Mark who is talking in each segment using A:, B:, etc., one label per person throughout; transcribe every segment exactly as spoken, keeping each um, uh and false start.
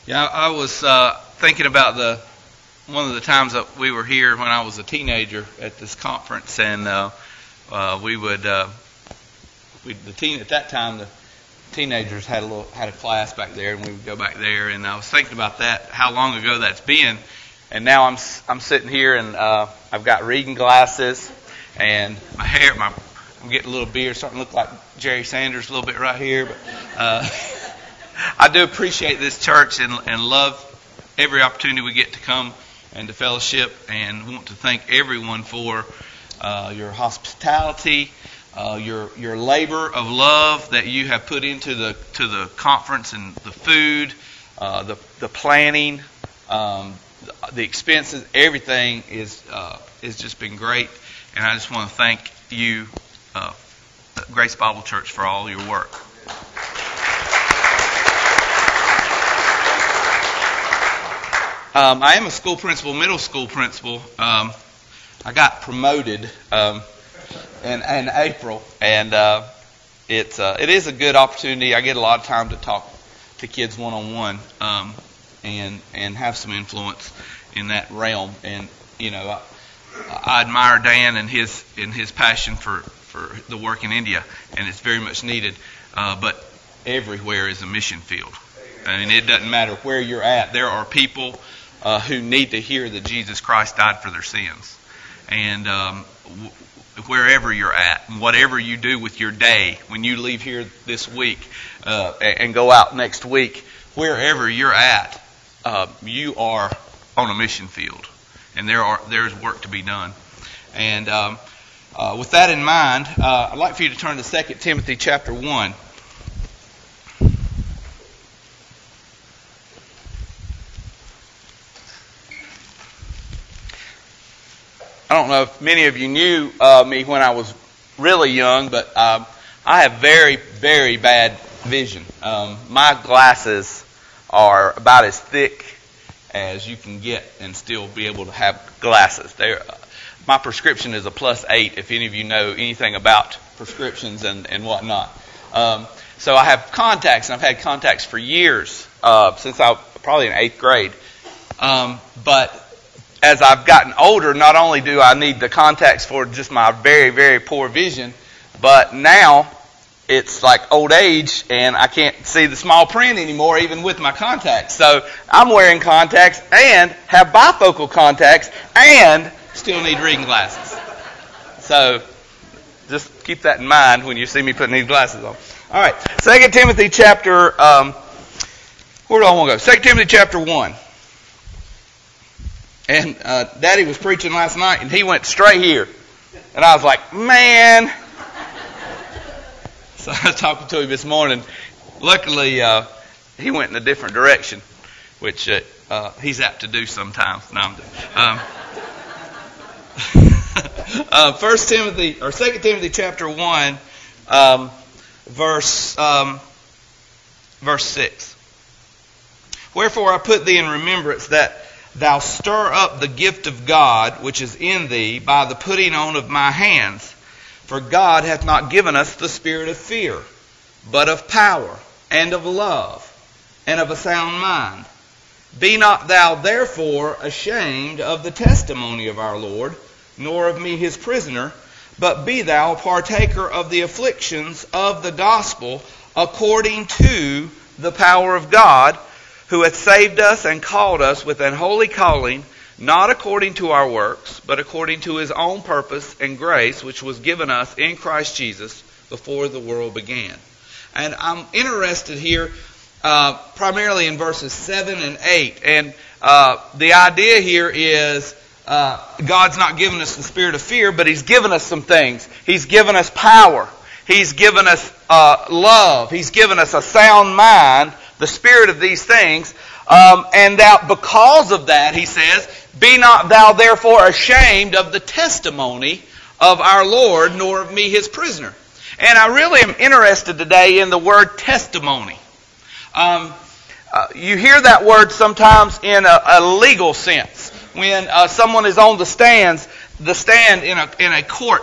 A: Yeah, I, I was uh, thinking about the one of the times that we were here when I was a teenager at this conference, and uh, uh, we would uh, we the teen at that time the teenagers had a little had a class back there, and we would go back there. And I was thinking about that, how long ago that's been, and now I'm I'm sitting here and uh, I've got reading glasses, and my hair my I'm getting a little beard, starting to look like Jerry Sanders a little bit right here, but. Uh, I do appreciate this church and, and love every opportunity we get to come and to fellowship, and want to thank everyone for uh, your hospitality, uh, your your labor of love that you have put into the to the conference, and the food, uh, the the planning, um, the, the expenses. Everything is uh, has just been great, and I just want to thank you, uh, Grace Bible Church, for all your work. Um, I am a school principal, middle school principal. Um, I got promoted um, in, in April, and uh, it's uh, it is a good opportunity. I get a lot of time to talk to kids one on one, um, and and have some influence in that realm. And you know, I, I admire Dan and his and his passion for, for the work in India, and it's very much needed. Uh, but everywhere is a mission field. I mean, it doesn't matter where you're at. There are people Uh, who need to hear that Jesus Christ died for their sins. And um, w- wherever you're at, whatever you do with your day, when you leave here this week uh, and, and go out next week, wherever you're at, uh, you are on a mission field. And there are there's work to be done. And um, uh, with that in mind, uh, I'd like for you to turn to Second Timothy chapter one. I don't know if many of you knew uh, me when I was really young, but um, I have very, very bad vision. Um, my glasses are about as thick as you can get and still be able to have glasses. They're, uh, my prescription is a plus eight, if any of you know anything about prescriptions and, and whatnot. Um, so I have contacts, and I've had contacts for years, uh, since I was probably in eighth grade. Um, but as I've gotten older, not only do I need the contacts for just my very, very poor vision, but now it's like old age and I can't see the small print anymore, even with my contacts. So I'm wearing contacts and have bifocal contacts and still need reading glasses. So just keep that in mind when you see me putting these glasses on. All right, Second Timothy chapter, um, where do I want to go? Second Timothy chapter one. And uh, Daddy was preaching last night, and he went straight here. And I was like, man. So I was talking to him this morning. Luckily, uh, he went in a different direction, which uh, uh, he's apt to do sometimes. No, I'm um, uh, First Timothy or Second Timothy chapter one, um, verse um, verse six. Wherefore I put thee in remembrance that thou stir up the gift of God which is in thee by the putting on of my hands. For God hath not given us the spirit of fear, but of power, and of love, and of a sound mind. Be not thou therefore ashamed of the testimony of our Lord, nor of me his prisoner, but be thou partaker of the afflictions of the gospel according to the power of God, who hath saved us and called us with an holy calling, not according to our works, but according to his own purpose and grace, which was given us in Christ Jesus before the world began. And I'm interested here uh, primarily in verses seven and eight. And uh, the idea here is uh, God's not given us the spirit of fear, but he's given us some things. He's given us power. He's given us uh, love. He's given us a sound mind, the spirit of these things, um, and that because of that, he says, be not thou therefore ashamed of the testimony of our Lord, nor of me his prisoner. And I really am interested today in the word testimony. Um, uh, you hear that word sometimes in a, a legal sense. When uh, someone is on the stands, the stand in a in a court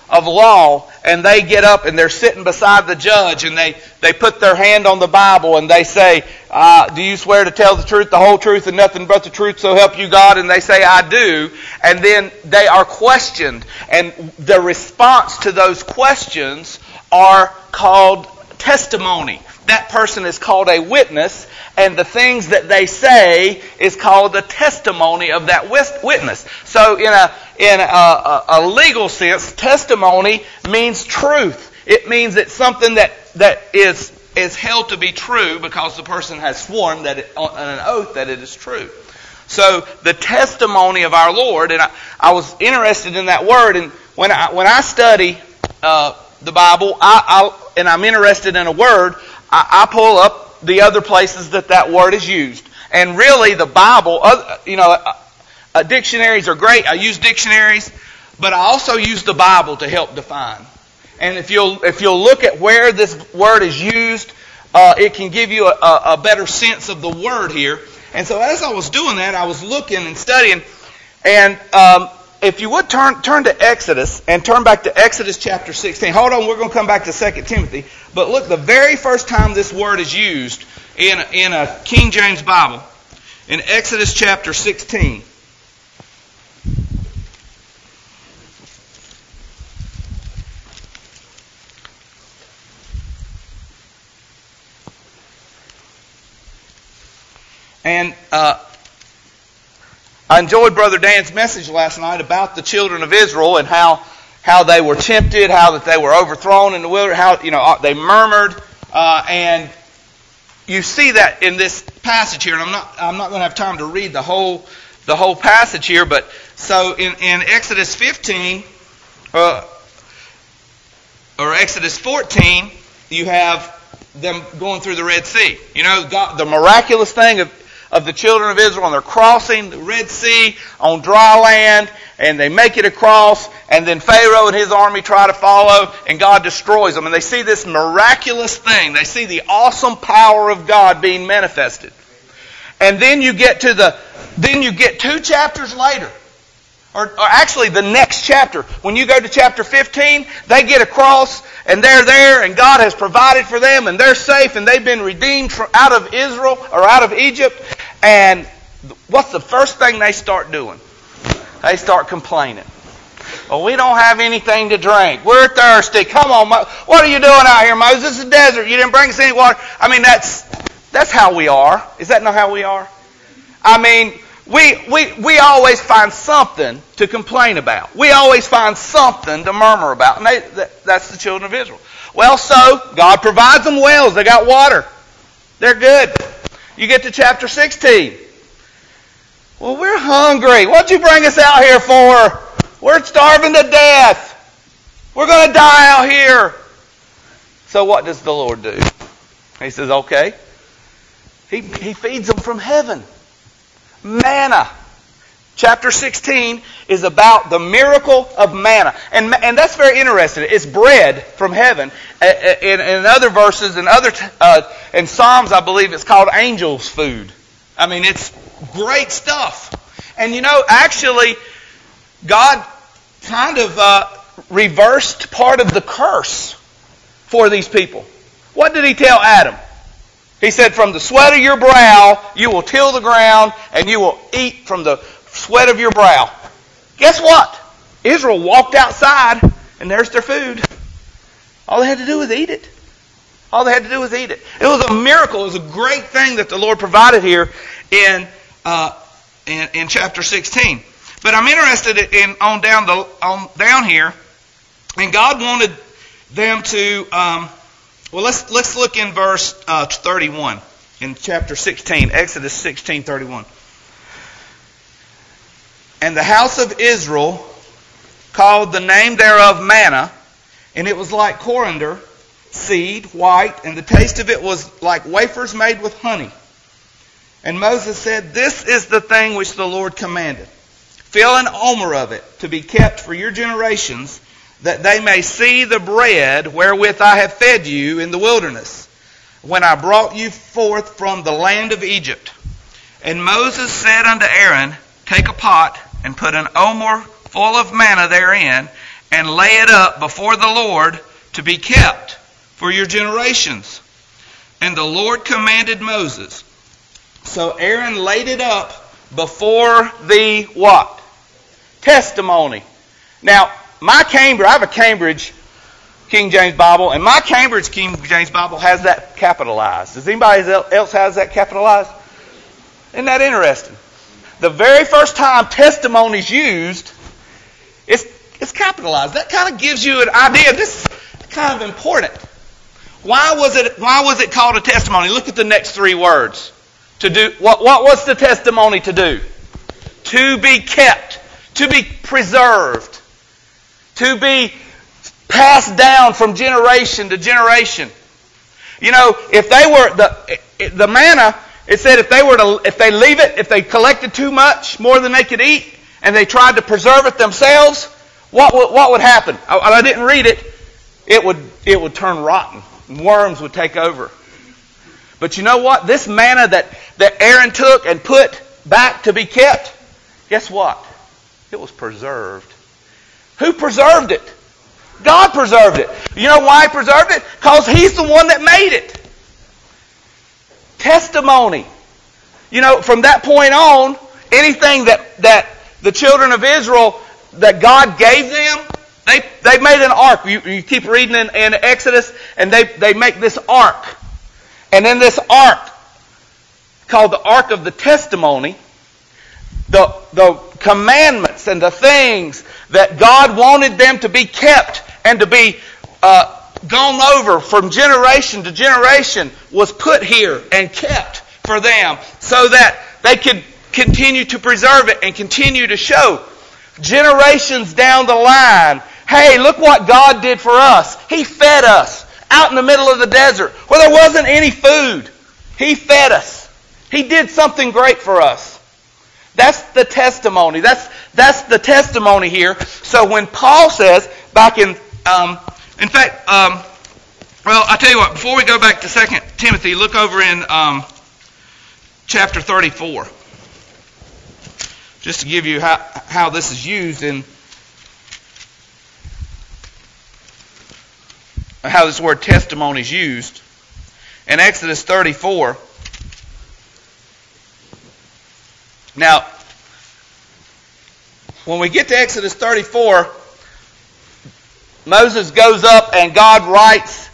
A: of law, and they get up and they're sitting beside the judge, and they, they put their hand on the Bible and they say, uh, do you swear to tell the truth, the whole truth, and nothing but the truth, so help you God? And they say, I do. And then they are questioned. And the response to those questions are called testimony. That person is called a witness, and the things that they say is called the testimony of that witness. So in a in a, a, a legal sense, testimony means truth. It means it's something that, that is is held to be true because the person has sworn that it, on an oath that it is true. So the testimony of our Lord, and I, I was interested in that word, and when I when I study uh, the Bible, I, I and I'm interested in a word, I, I pull up the other places that that word is used. And really, the Bible, you know, uh, uh, dictionaries are great. I use dictionaries, but I also use the Bible to help define. And if you'll if you'll look at where this word is used, uh, it can give you a, a better sense of the word here. And so as I was doing that, I was looking and studying. And um, if you would turn turn to Exodus and turn back to Exodus chapter sixteen. Hold on, we're going to come back to Second Timothy. But look, the very first time this word is used in in a King James Bible, in Exodus chapter sixteen. And uh, I enjoyed Brother Dan's message last night about the children of Israel and how how they were tempted, how that they were overthrown in the wilderness, how you know they murmured, uh, and you see that in this passage here. And I'm not I'm not going to have time to read the whole the whole passage here, but so in, in Exodus fifteen uh, or Exodus fourteen, you have them going through the Red Sea. You know, God, the miraculous thing of of the children of Israel, and they're crossing the Red Sea on dry land, and they make it across, and then Pharaoh and his army try to follow, and God destroys them. And they see this miraculous thing. They see the awesome power of God being manifested. And then you get to the, then you get two chapters later, or, or actually the next chapter. When you go to chapter fifteen, they get across, and they're there, and God has provided for them, and they're safe, and they've been redeemed from, out of Israel, or out of Egypt. And what's the first thing they start doing? They start complaining. Well, we don't have anything to drink. We're thirsty. Come on, Mo- what are you doing out here, Moses? This is a desert. You didn't bring us any water. I mean, that's that's how we are. Is that not how we are? I mean, we we we always find something to complain about. We always find something to murmur about. And they, that, that's the children of Israel. Well, so God provides them wells. They got water. They're good. You get to chapter sixteen. Well, we're hungry. What'd you bring us out here for? We're starving to death. We're going to die out here. So what does the Lord do? He says, okay. He, he feeds them from heaven. Manna. Chapter sixteen is about the miracle of manna. And, and that's very interesting. It's bread from heaven. In, in other verses, in other uh, in Psalms, I believe it's called angels' food. I mean, it's great stuff. And you know, actually, God kind of uh, reversed part of the curse for these people. What did He tell Adam? He said, from the sweat of your brow, you will till the ground, and you will eat from the sweat of your brow. Guess what? Israel walked outside, and there's their food. All they had to do was eat it. All they had to do was eat it. It was a miracle. It was a great thing that the Lord provided here in uh, in, in chapter sixteen. But I'm interested in on down the on down here, and God wanted them to. Um, well, let's let's look in verse uh, thirty-one in chapter sixteen, Exodus sixteen thirty-one. And the house of Israel called the name thereof manna, and it was like coriander seed, white, and the taste of it was like wafers made with honey. And Moses said, this is the thing which the Lord commanded. Fill an omer of it to be kept for your generations, that they may see the bread wherewith I have fed you in the wilderness, when I brought you forth from the land of Egypt. And Moses said unto Aaron, take a pot, and put an omer full of manna therein, and lay it up before the Lord to be kept for your generations. And the Lord commanded Moses. So Aaron laid it up before the what? Testimony. Now, my Cambridge, I have a Cambridge King James Bible, and my Cambridge King James Bible has that capitalized. Does anybody else has that capitalized? Isn't that interesting? The very first time testimony is used, it's, it's capitalized. That kind of gives you an idea. This is kind of important. Why was it, why was it called a testimony? Look at the next three words. To do what, what was the testimony to do? To be kept, to be preserved, to be passed down from generation to generation. You know, if they were the the manna, it said if they were to if they leave it, if they collected too much, more than they could eat, and they tried to preserve it themselves, what would what would happen? I, I didn't read it. It would it would turn rotten. Worms would take over. But you know what? This manna that, that Aaron took and put back to be kept, guess what? It was preserved. Who preserved it? God preserved it. You know why He preserved it? Because He's the one that made it. Testimony. You know, from that point on, anything that, that the children of Israel, that God gave them, they, they made an ark. You, you keep reading in, in Exodus, and they, they make this ark. And in this ark, called the Ark of the Testimony, the, the commandments and the things that God wanted them to be kept and to be uh, gone over from generation to generation was put here and kept for them so that they could continue to preserve it and continue to show generations down the line, hey, look what God did for us. He fed us out in the middle of the desert where there wasn't any food. He fed us. He did something great for us. That's the testimony. That's that's the testimony here. So when Paul says back in, um, in fact, um, well, I tell you what. Before we go back to Second Timothy, look over in um, chapter thirty-four, just to give you how how this is used in. How this word testimony is used. In Exodus thirty-four. Now, when we get to Exodus thirty-four, Moses goes up and God writes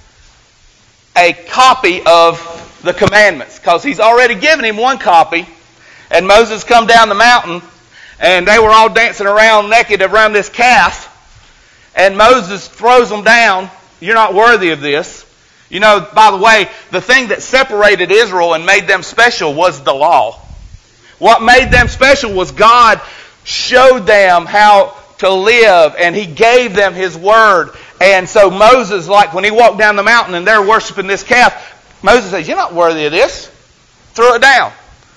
A: a copy of the commandments because He's already given him one copy. And Moses come down the mountain and they were all dancing around naked around this calf. And Moses throws them down. You're not worthy of this. You know, by the way, the thing that separated Israel and made them special was the law. What made them special was God showed them how to live, and He gave them His word. And so Moses, like when he walked down the mountain and they're worshiping this calf, Moses says, you're not worthy of this. Throw it down.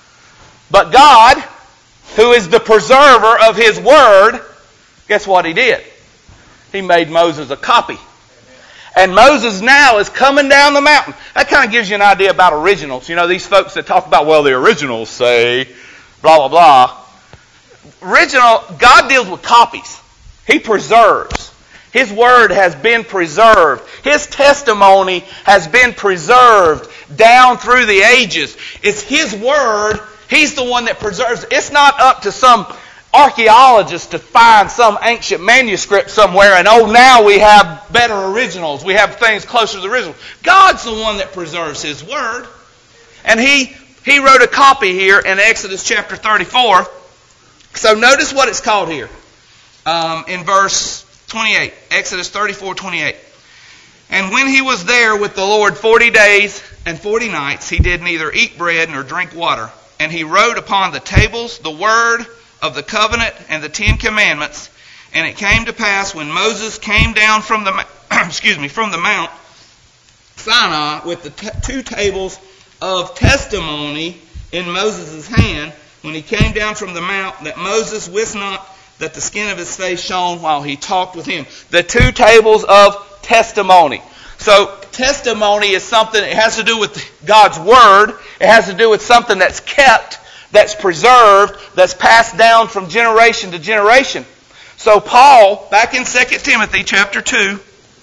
A: But God, who is the preserver of His word, guess what He did? He made Moses a copy. And Moses now is coming down the mountain. That kind of gives you an idea about originals. You know, these folks that talk about, well, the originals say, blah, blah, blah. Original, God deals with copies. He preserves. His word has been preserved. His testimony has been preserved down through the ages. It's His word. He's the one that preserves. It's not up to some archaeologists to find some ancient manuscript somewhere and, oh, now we have better originals. We have things closer to the original. God's the one that preserves His word. And He, he wrote a copy here in Exodus chapter thirty-four. So notice what it's called here. Um, in verse twenty-eight. Exodus thirty-four twenty-eight. And when he was there with the Lord forty days and forty nights, he did neither eat bread nor drink water. And he wrote upon the tables the word of the covenant and the Ten Commandments. And it came to pass when Moses came down from the excuse me from the Mount Sinai with the t- two tables of testimony in Moses' hand, when he came down from the mount, that Moses wist not that the skin of his face shone while he talked with him. The two tables of testimony. So testimony is something, it has to do with God's word. It has to do with something that's kept, that's preserved, that's passed down from generation to generation. So Paul, back in Second Timothy chapter two,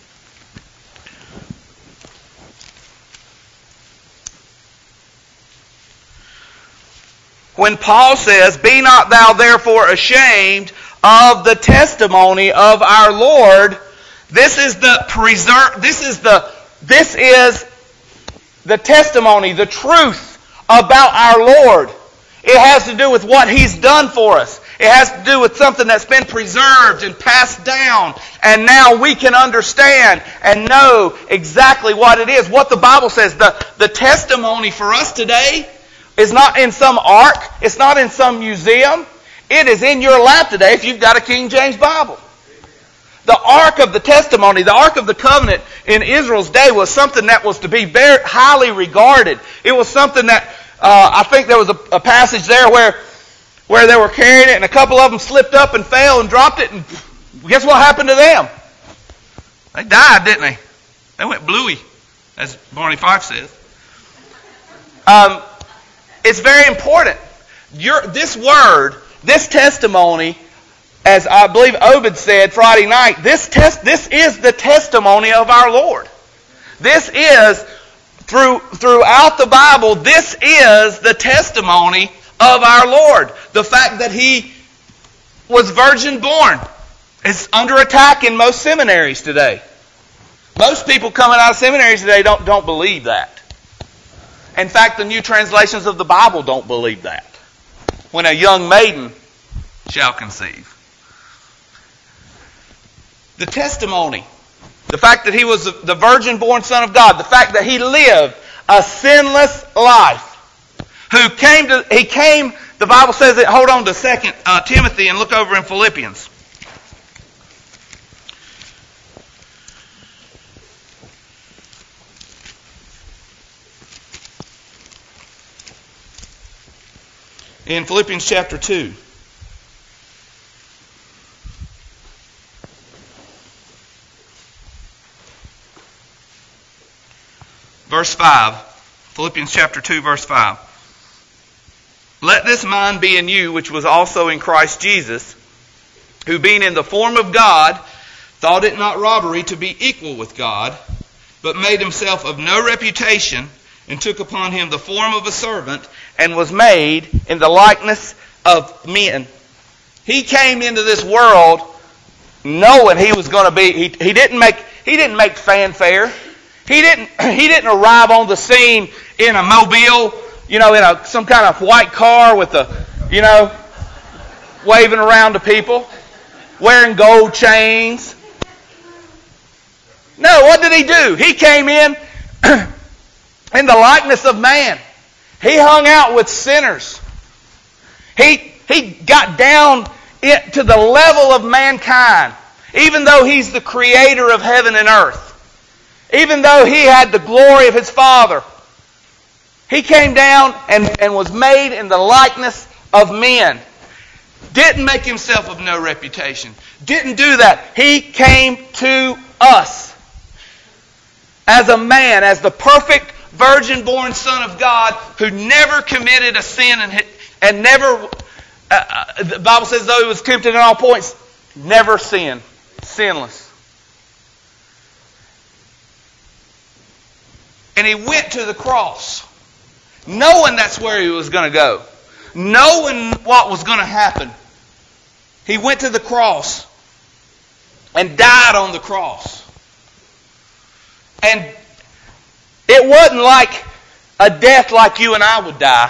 A: when Paul says, "Be not thou therefore ashamed of the testimony of our Lord," this is the preserve. This is the this is the testimony, the truth about our Lord. It has to do with what He's done for us. It has to do with something that's been preserved and passed down, and now we can understand and know exactly what it is. What the Bible says, the, the testimony for us today is not in some ark. It's not in some museum. It is in your lap today if you've got a King James Bible. The Ark of the Testimony, the Ark of the Covenant in Israel's day was something that was to be very highly regarded. It was something that, uh, I think there was a, a passage there where, where they were carrying it and a couple of them slipped up and fell and dropped it, and guess what happened to them? They died, didn't they? They went bluey, as Barney Fife says. Um, it's very important. Your, this word, this testimony, as I believe Obed said Friday night, this test, this is the testimony of our Lord. This is, through, throughout the Bible, this is the testimony of our Lord. The fact that He was virgin born is under attack in most seminaries today. Most people coming out of seminaries today don't, don't believe that. In fact, the new translations of the Bible don't believe that. When a young maiden shall conceive. The testimony, the fact that He was the virgin-born Son of God, the fact that He lived a sinless life, who came to, He came, the Bible says that, hold on to Second uh, Timothy and look over in Philippians. In Philippians chapter two. Verse five. Philippians chapter two, verse five. Let this mind be in you, which was also in Christ Jesus, who being in the form of God, thought it not robbery to be equal with God, but made Himself of no reputation, and took upon Him the form of a servant, and was made in the likeness of men. He came into this world knowing He was going to be, he, he didn't make, he didn't make fanfare. He didn't, he didn't arrive on the scene in a mobile, you know, in a, some kind of white car with a, you know, waving around to people, wearing gold chains. No, what did He do? He came in in the likeness of man. He hung out with sinners. He, he got down it, to the level of mankind, even though He's the creator of heaven and earth. Even though He had the glory of His Father, He came down and, and was made in the likeness of men. Didn't make Himself of no reputation. Didn't do that. He came to us as a man, as the perfect virgin-born Son of God who never committed a sin and, and never, uh, uh, the Bible says though He was tempted in all points, never sinned. Sinless. And He went to the cross, knowing that's where He was going to go, knowing what was going to happen. He went to the cross and died on the cross. And it wasn't like a death like you and I would die.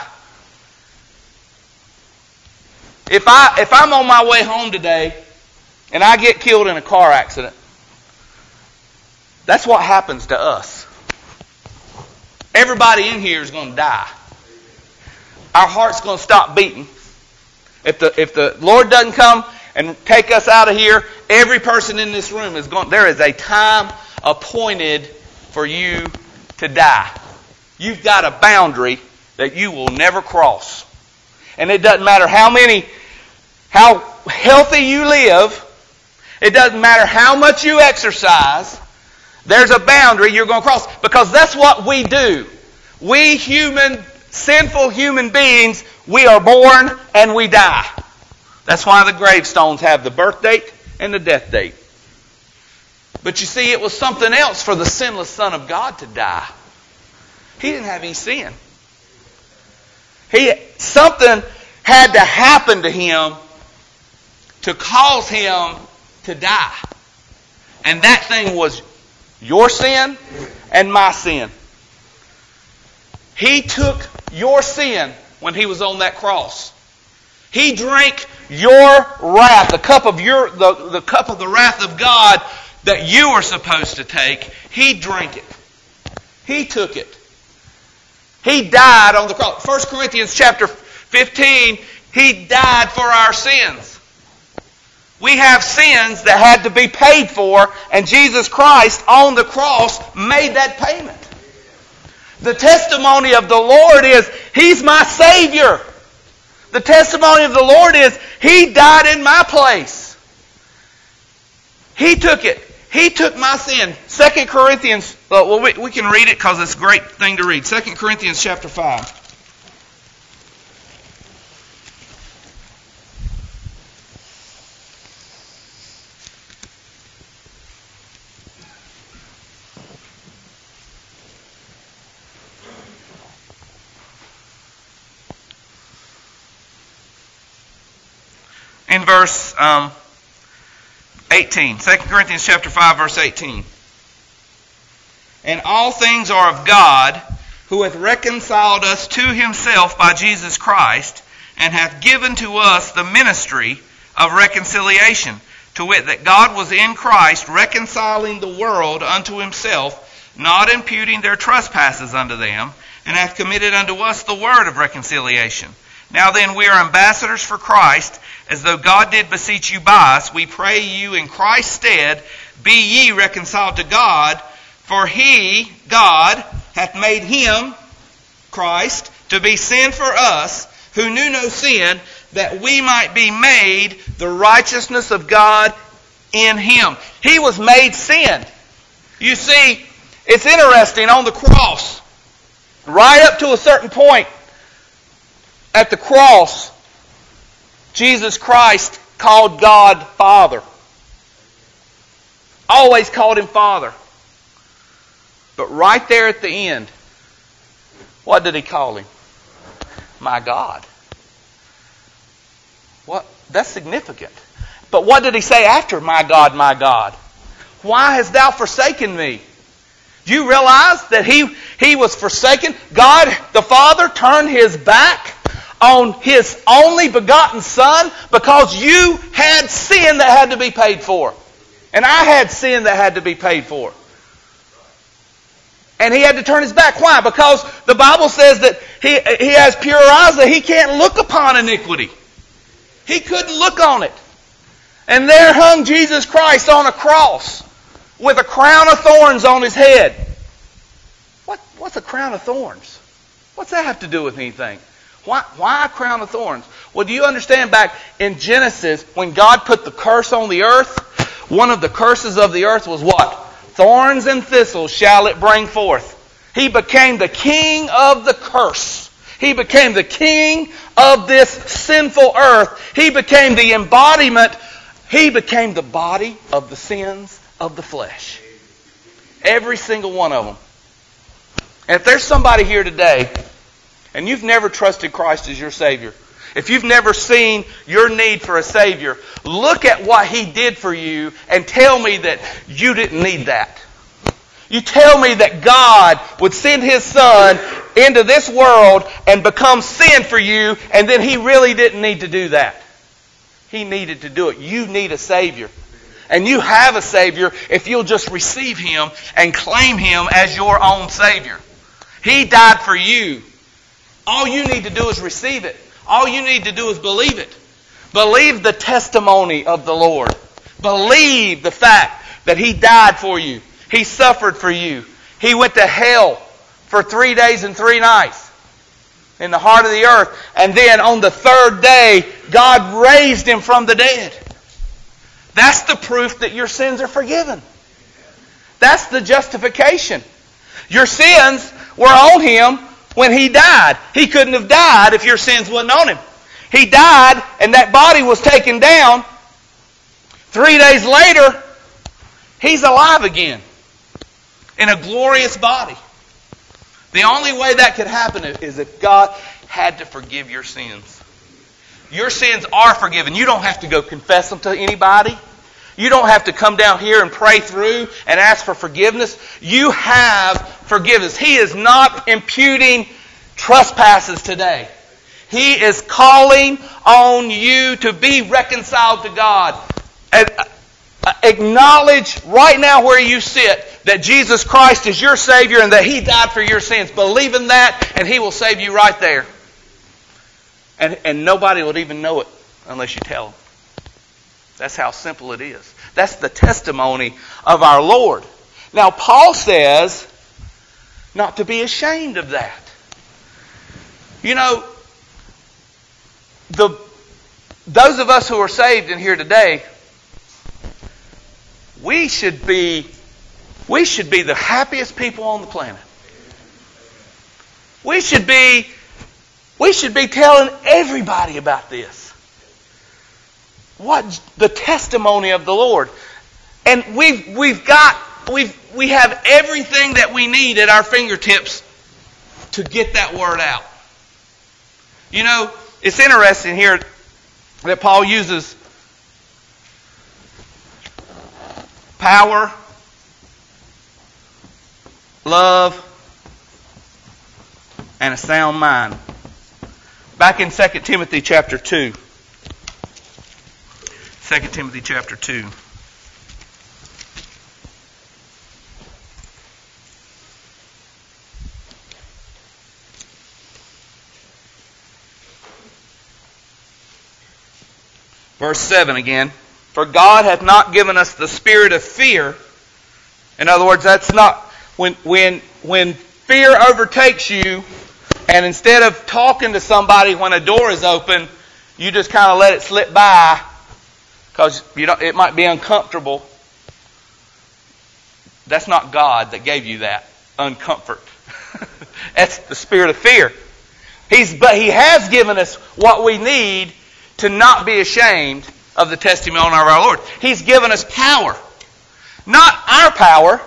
A: If I if I'm on my way home today and I get killed in a car accident, that's what happens to us. Everybody in here is going to die. Our heart's going to stop beating. If the if the Lord doesn't come and take us out of here, every person in this room is going. There is a time appointed for you to die. You've got a boundary that you will never cross. And it doesn't matter how many, how healthy you live. It doesn't matter how much you exercise. There's a boundary you're going to cross. Because that's what we do. We human, sinful human beings, we are born and we die. That's why the gravestones have the birth date and the death date. But you see, it was something else for the sinless Son of God to die. He didn't have any sin. He, something had to happen to him to cause him to die. And that thing was your sin and my sin. He took your sin when he was on that cross. He drank your wrath, the cup of your the, the cup of the wrath of God that you were supposed to take. He drank it. He took it. He died on the cross. First Corinthians chapter fifteen, He died for our sins. We have sins that had to be paid for, and Jesus Christ on the cross made that payment. The testimony of the Lord is, He's my Savior. The testimony of the Lord is, He died in my place. He took it. He took my sin. Second Corinthians, well, we, we can read it because it's a great thing to read. Second Corinthians chapter five. In verse um, eighteen. Second Corinthians chapter five, verse eighteen. And all things are of God, who hath reconciled us to Himself by Jesus Christ, and hath given to us the ministry of reconciliation, to wit, that God was in Christ reconciling the world unto Himself, not imputing their trespasses unto them, and hath committed unto us the word of reconciliation. Now then, we are ambassadors for Christ, as though God did beseech you by us. We pray you in Christ's stead, be ye reconciled to God, for He, God, hath made Him, Christ, to be sin for us, who knew no sin, that we might be made the righteousness of God in Him. He was made sin. You see, it's interesting, on the cross, right up to a certain point, at the cross, Jesus Christ called God Father. Always called Him Father. But right there at the end, what did He call Him? My God. What? That's significant. But what did He say after, my God, my God? Why hast thou forsaken me? Do you realize that He, he was forsaken? God, the Father, turned His back on His only begotten Son because you had sin that had to be paid for. And I had sin that had to be paid for. And He had to turn His back. Why? Because the Bible says that He, he has pure eyes, that He can't look upon iniquity. He couldn't look on it. And there hung Jesus Christ on a cross with a crown of thorns on His head. What, what's a crown of thorns? What's that have to do with anything? Why, why a crown of thorns? Well, do you understand back in Genesis, when God put the curse on the earth, one of the curses of the earth was what? Thorns and thistles shall it bring forth. He became the king of the curse. He became the king of this sinful earth. He became the embodiment. He became the body of the sins of the flesh. Every single one of them. And if there's somebody here today, and you've never trusted Christ as your Savior, if you've never seen your need for a Savior, look at what He did for you and tell me that you didn't need that. You tell me that God would send His Son into this world and become sin for you, and then He really didn't need to do that. He needed to do it. You need a Savior. And you have a Savior if you'll just receive Him and claim Him as your own Savior. He died for you. All you need to do is receive it. All you need to do is believe it. Believe the testimony of the Lord. Believe the fact that He died for you. He suffered for you. He went to hell for three days and three nights in the heart of the earth. And then on the third day, God raised Him from the dead. That's the proof that your sins are forgiven. That's the justification. Your sins were on Him when He died. He couldn't have died if your sins wasn't on Him. He died, and that body was taken down Three days later, he's alive again in a glorious body. The only way that could happen is if God had to forgive your sins. Your sins are forgiven. You don't have to go confess them to anybody. You don't have to come down here and pray through and ask for forgiveness. You have forgiveness. He is not imputing trespasses today. He is calling on you to be reconciled to God. Acknowledge right now where you sit that Jesus Christ is your Savior and that He died for your sins. Believe in that and He will save you right there. And, and nobody would even know it unless you tell them. That's how simple it is. That's the testimony of our Lord. Now, Paul says not to be ashamed of that. You know, the those of us who are saved in here today, we should be we should be the happiest people on the planet. We should be we should be telling everybody about this. What the testimony of the Lord. And we've we've got we've we have everything that we need at our fingertips to get that word out. You know, it's interesting here that Paul uses power, love, and a sound mind. Back in Second Timothy chapter two. Second Timothy chapter two. Verse seven again. For God hath not given us the spirit of fear. In other words, that's not when when when fear overtakes you, and instead of talking to somebody when a door is open, you just kind of let it slip by because you know it might be uncomfortable. That's not God that gave you that uncomfort. That's the spirit of fear. He's but He has given us what we need to not be ashamed of the testimony of our Lord. He's given us power. Not our power.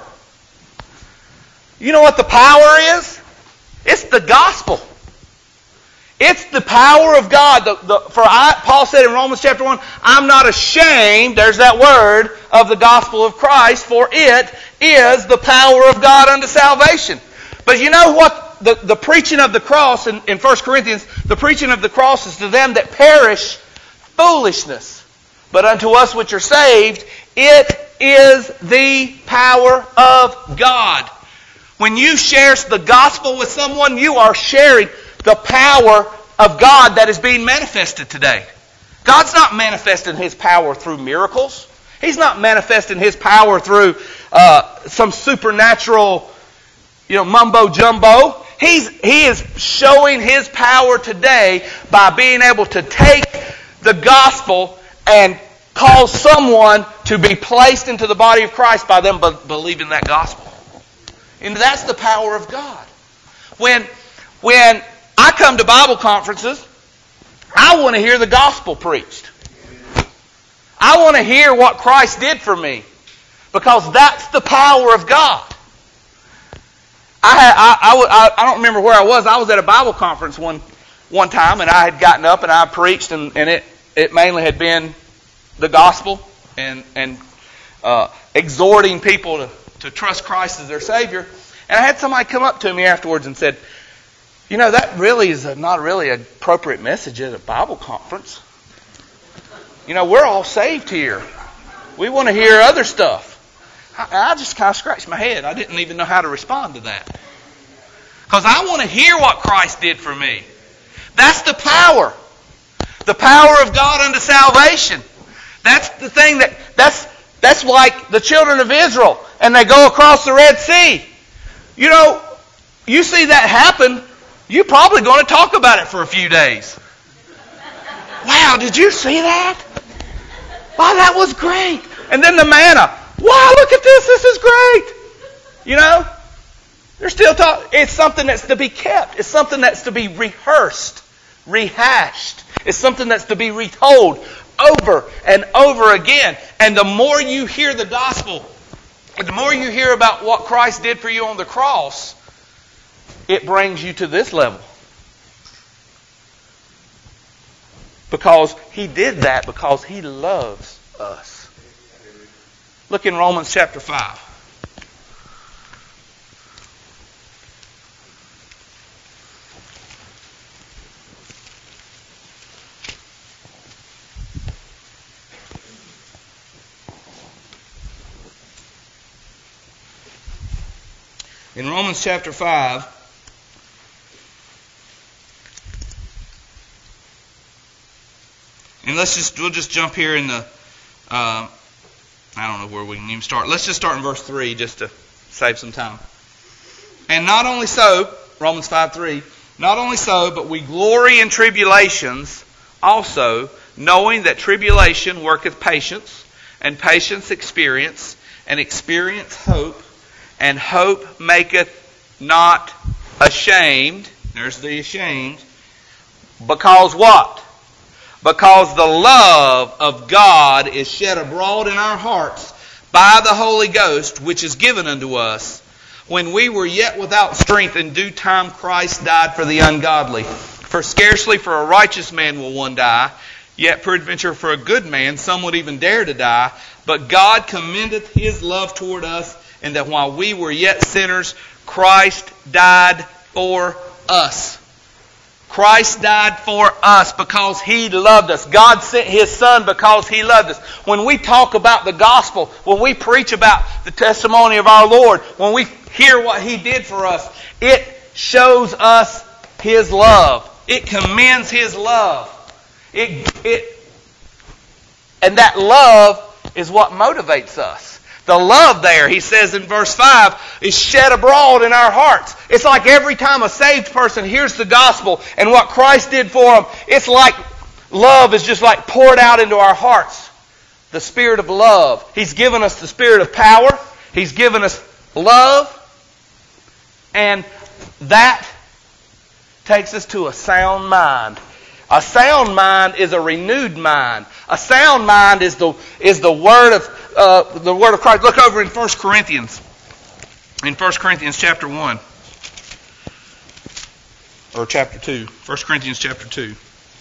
A: You know what the power is? It's the gospel. It's the power of God. The, the, for I, Paul said in Romans chapter one, I'm not ashamed, there's that word, of the gospel of Christ, for it is the power of God unto salvation. But you know what? The, the preaching of the cross in, in First Corinthians, the preaching of the cross is to them that perish foolishness. But unto us which are saved, it is the power of God. When you share the gospel with someone, you are sharing the power of God that is being manifested today. God's not manifesting His power through miracles. He's not manifesting His power through uh, some supernatural, you know, mumbo jumbo. He's, he is showing His power today by being able to take the gospel and cause someone to be placed into the body of Christ by them be- believing that gospel. And that's the power of God. When, when I come to Bible conferences, I want to hear the gospel preached. I want to hear what Christ did for me. Because that's the power of God. I, had, I, I, I don't remember where I was. I was at a Bible conference one one time, and I had gotten up and I preached, and, and it, it mainly had been the gospel and, and uh, exhorting people to, to trust Christ as their Savior. And I had somebody come up to me afterwards and said, you know, that really is a, not really an appropriate message at a Bible conference. You know, we're all saved here. We want to hear other stuff. I, I just kind of scratched my head. I didn't even know how to respond to that. Because I want to hear what Christ did for me. That's the power. The power of God unto salvation. That's the thing that, that's, that's like the children of Israel. And they go across the Red Sea. You know, you see that happen, you're probably going to talk about it for a few days. Wow, did you see that? Wow, that was great. And then the manna. Wow, look at this. This is great. You know, they're still talking. It's something that's to be kept. It's something that's to be rehearsed, rehashed. It's something that's to be retold over and over again. And the more you hear the gospel, the more you hear about what Christ did for you on the cross, it brings you to this level. Because He did that because He loves us. Look in Romans chapter five. In Romans chapter five, and let's just, we'll just jump here in the, uh, I don't know where we can even start. Let's just start in verse three just to save some time. And not only so, Romans five three, not only so, but we glory in tribulations also, knowing that tribulation worketh patience, and patience experience, and experience hope, and hope maketh not ashamed. There's the ashamed. Because what? Because the love of God is shed abroad in our hearts by the Holy Ghost, which is given unto us. When we were yet without strength, in due time Christ died for the ungodly. For scarcely for a righteous man will one die, yet peradventure for a good man some would even dare to die. But God commendeth His love toward us, and that while we were yet sinners, Christ died for us. Christ died for us because He loved us. God sent His Son because He loved us. When we talk about the gospel, when we preach about the testimony of our Lord, when we hear what He did for us, it shows us His love. It commends His love. It, it, and that love is what motivates us. The love there, he says in verse five, is shed abroad in our hearts. It's like every time a saved person hears the gospel and what Christ did for them, it's like love is just like poured out into our hearts. The Spirit of love. He's given us the Spirit of power. He's given us love. And that takes us to a sound mind. A sound mind is a renewed mind. A sound mind is the is the word of uh, the word of Christ. Look over in First Corinthians, in First Corinthians chapter one, or chapter two. First Corinthians chapter two.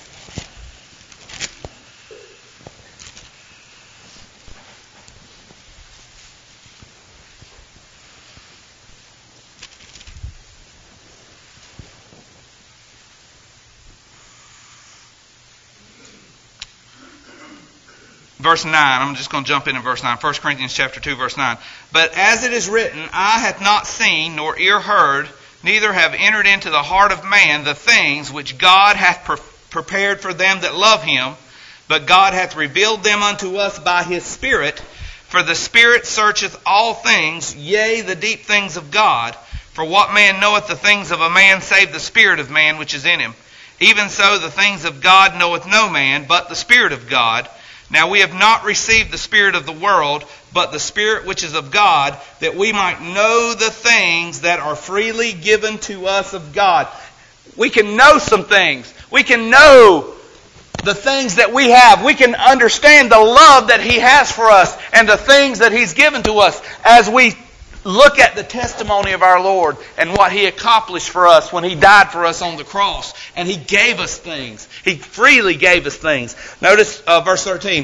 A: Verse nine, I'm just going to jump in in verse nine. First Corinthians chapter two, verse nine. But as it is written, eye hath not seen, nor ear heard, neither have entered into the heart of man the things which God hath pre- prepared for them that love Him. But God hath revealed them unto us by His Spirit. For the Spirit searcheth all things, yea, the deep things of God. For what man knoweth the things of a man, save the Spirit of man which is in him? Even so the things of God knoweth no man, but the Spirit of God. Now we have not received the Spirit of the world, but the Spirit which is of God, that we might know the things that are freely given to us of God. We can know some things. We can know the things that we have. We can understand the love that He has for us and the things that He's given to us as we look at the testimony of our Lord and what He accomplished for us when He died for us on the cross. And He gave us things. He freely gave us things. Notice uh, verse thirteen.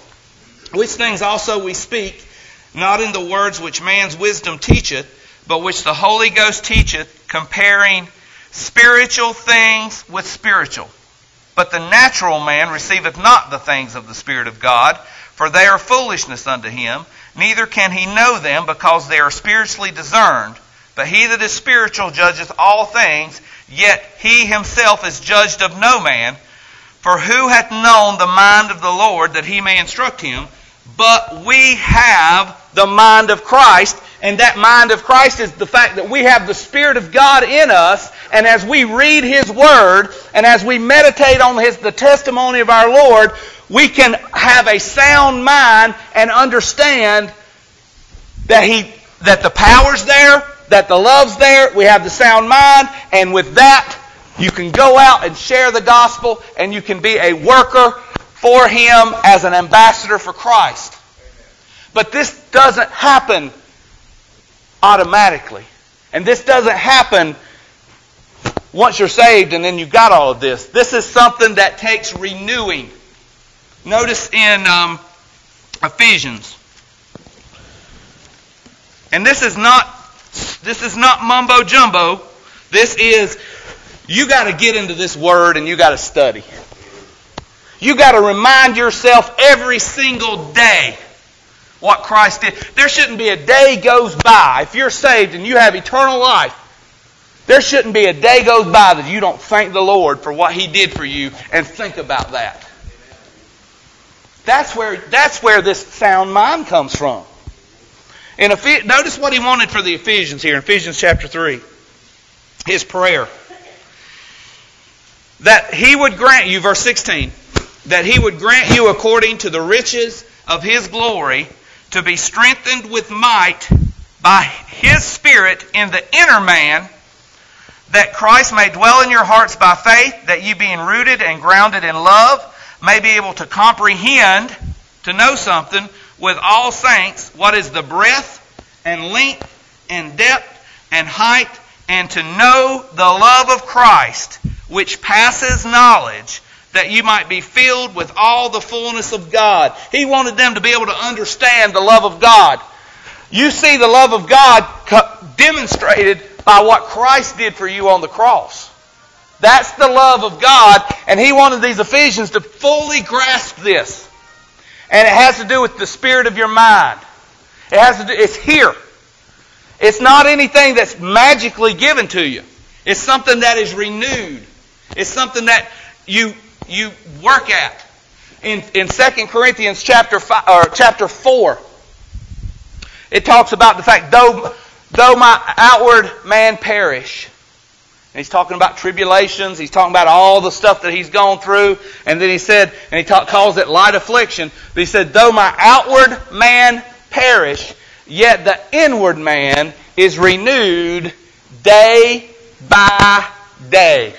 A: Which things also we speak, not in the words which man's wisdom teacheth, but which the Holy Ghost teacheth, comparing spiritual things with spiritual. But the natural man receiveth not the things of the Spirit of God, for they are foolishness unto him. Neither can he know them, because they are spiritually discerned. But he that is spiritual judgeth all things, yet he himself is judged of no man. For who hath known the mind of the Lord, that he may instruct him? But we have the mind of Christ, and that mind of Christ is the fact that we have the Spirit of God in us, and as we read His Word, and as we meditate on His the testimony of our Lord, we can have a sound mind and understand that He that the power's there, that the love's there, we have the sound mind, and with that, you can go out and share the gospel, and you can be a worker for him as an ambassador for Christ. But this doesn't happen automatically. And this doesn't happen once you're saved and then you've got all of this. This is something that takes renewing. Notice in um, Ephesians. And this is not this is not mumbo jumbo. This is, you got to get into this word and you got to study. You got to remind yourself every single day what Christ did. There shouldn't be a day goes by. If you're saved and you have eternal life, there shouldn't be a day goes by that you don't thank the Lord for what He did for you and think about that. That's where that's where this sound mind comes from. In Ephes- notice what he wanted for the Ephesians here in Ephesians chapter three. His prayer. That He would grant you, verse sixteen, that He would grant you according to the riches of His glory to be strengthened with might by His Spirit in the inner man, that Christ may dwell in your hearts by faith, that you being rooted and grounded in love may be able to comprehend, to know something, with all saints, what is the breadth and length and depth and height, and to know the love of Christ, which passes knowledge, that you might be filled with all the fullness of God. He wanted them to be able to understand the love of God. You see the love of God demonstrated by what Christ did for you on the cross. That's the love of God, and He wanted these Ephesians to fully grasp this. And it has to do with the spirit of your mind. It has to do, it's here. It's not anything that's magically given to you. It's something that is renewed. It's something that you you work at. In in Second Corinthians chapter five, or chapter four, it talks about the fact though though my outward man perish. And he's talking about tribulations. He's talking about all the stuff that he's gone through. And then he said, and he talk, calls it light affliction. But he said, though my outward man perish, yet the inward man is renewed day by day.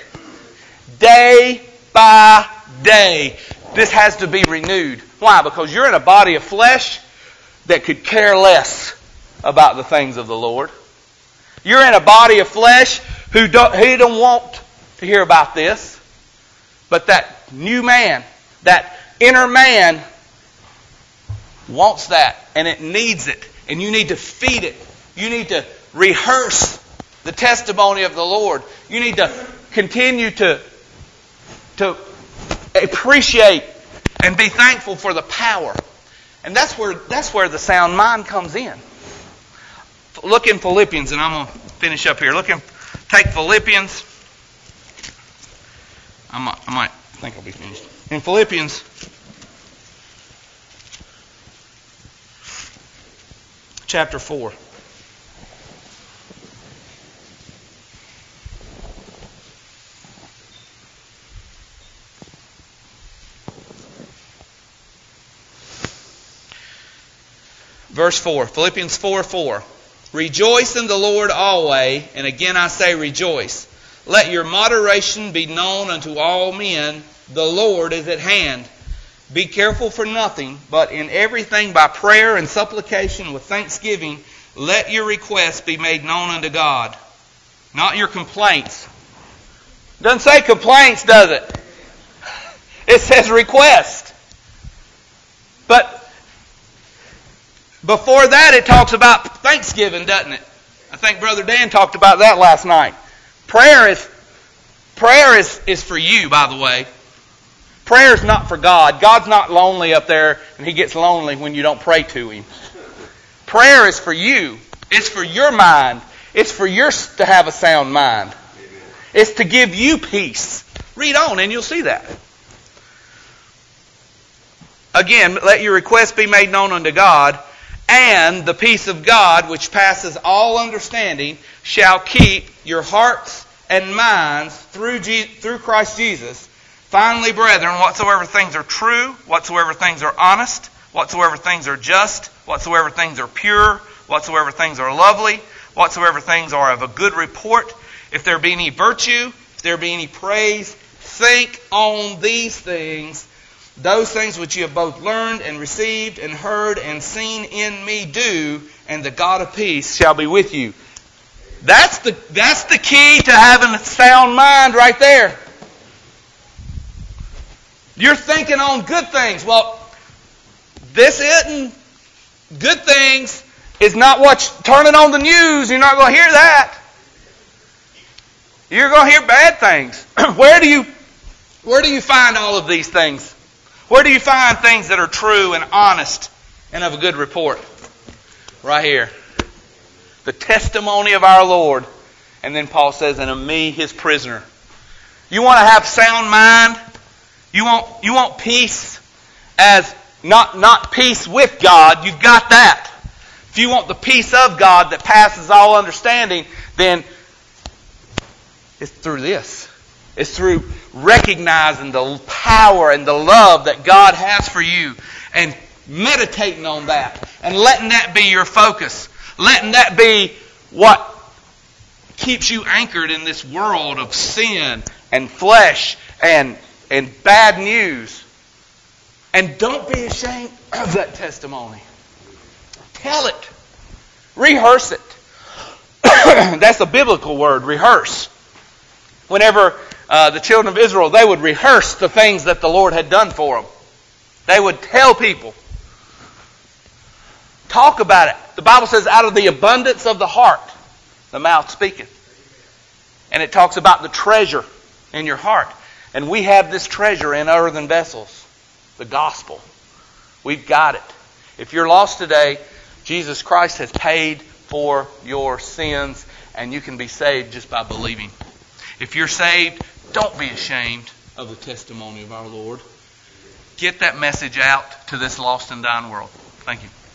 A: Day by day. This has to be renewed. Why? Because you're in a body of flesh that could care less about the things of the Lord. You're in a body of flesh who don't, who don't want to hear about this. But that new man, that inner man, wants that. And it needs it. And you need to feed it. You need to rehearse the testimony of the Lord. You need to continue to, to appreciate and be thankful for the power. And that's where that's where the sound mind comes in. Look in Philippians, and I'm going to finish up here. Look in, take Philippians. I might, I might think I'll be finished. In Philippians, chapter four. Verse four, Philippians four four. Rejoice in the Lord always, and again I say rejoice. Let your moderation be known unto all men. The Lord is at hand. Be careful for nothing, but in everything by prayer and supplication with thanksgiving, let your requests be made known unto God. Not your complaints. Doesn't say complaints, does it? It says request. But before that, it talks about thanksgiving, doesn't it? I think Brother Dan talked about that last night. Prayer is prayer is, is for you, by the way. Prayer is not for God. God's not lonely up there, and He gets lonely when you don't pray to Him. Prayer is for you. It's for your mind. It's for yours to have a sound mind. It's to give you peace. Read on, and you'll see that. Again, let your requests be made known unto God, and the peace of God, which passes all understanding, shall keep your hearts and minds through Je- through Christ Jesus. Finally, brethren, whatsoever things are true, whatsoever things are honest, whatsoever things are just, whatsoever things are pure, whatsoever things are lovely, whatsoever things are of a good report, if there be any virtue, if there be any praise, think on these things. those things which you have both learned and received and heard and seen in me do, and the God of peace shall be with you. That's the, that's the key to having a sound mind right there. You're thinking on good things. Well, this isn't good things is not what's turning on the news. You're not going to hear that. You're going to hear bad things. Where do you, where do you find all of these things? Where do you find things that are true and honest and of a good report? Right here. The testimony of our Lord. And then Paul says, and of me, his prisoner. You want to have sound mind? You want, you want peace as not, not peace with God. You've got that. If you want the peace of God that passes all understanding, then it's through this. It's through recognizing the power and the love that God has for you and meditating on that and letting that be your focus. Letting that be what keeps you anchored in this world of sin and flesh and, and bad news. And don't be ashamed of that testimony. Tell it. Rehearse it. That's a biblical word, rehearse. Whenever uh, the children of Israel, they would rehearse the things that the Lord had done for them. They would tell people. Talk about it. The Bible says, out of the abundance of the heart, the mouth speaketh. And it talks about the treasure in your heart. And we have this treasure in earthen vessels. The gospel. We've got it. If you're lost today, Jesus Christ has paid for your sins, and you can be saved just by believing. If you're saved, don't be ashamed of the testimony of our Lord. Get that message out to this lost and dying world. Thank you.